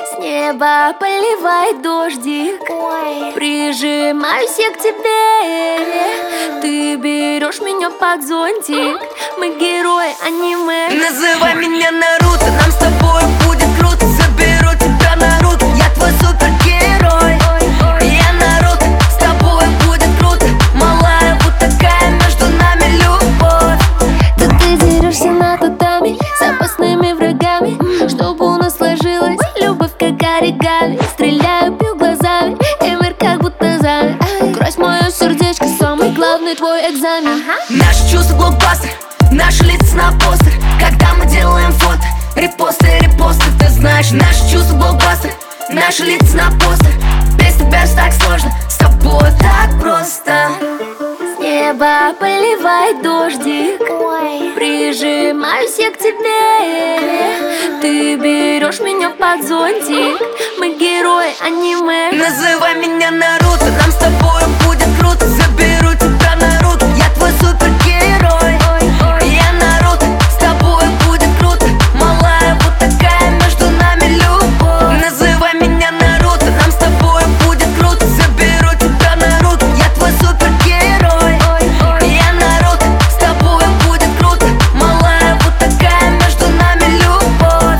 С неба поливает дождик. Прижимаюсь я к тебе. Ты берешь меня под зонтик. Мы герои аниме. Называй меня Наруто, нам с тобой будет круто. Заберу тебя на руки, я твой супергерой. Я Наруто, с тобой будет круто. Малая, вот такая между нами любовь. Тут ты дерешься на татами с опасными врагами, чтобы у нас сложилась любовь как оригами. Стреляю, бью глазами, и мир как будто замер. Крось мое сердечко, самый главный твой экзамен. Наши чувства блокбастер, наши лица на постер. Когда мы делаем фото, репосты, ты знаешь. Наши чувства блокбастер, наши лица на постер. Без тебя ж так сложно, с тобой так просто. С неба поливает дождик. Прижимаюсь я к тебе. Ты берешь меня под зонтик. Мы герои аниме. Называй меня Наруто, нам с тобой будет круто. Заберу тебя на руки, я твой супергерой. Я Наруто, с тобой будет круто. Малая, вот такая между нами любовь. Называй меня Наруто, нам с тобой будет круто. Заберу тебя на руки, я твой супергерой. Я Наруто, с тобой будет круто. Малая, вот такая между нами любовь.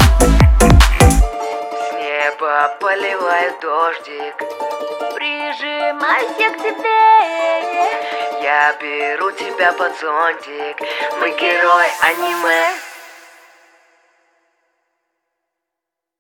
С неба поливает дождик. Прижимаюсь я к тебе. Я беру тебя под зонтик. Мы герои аниме.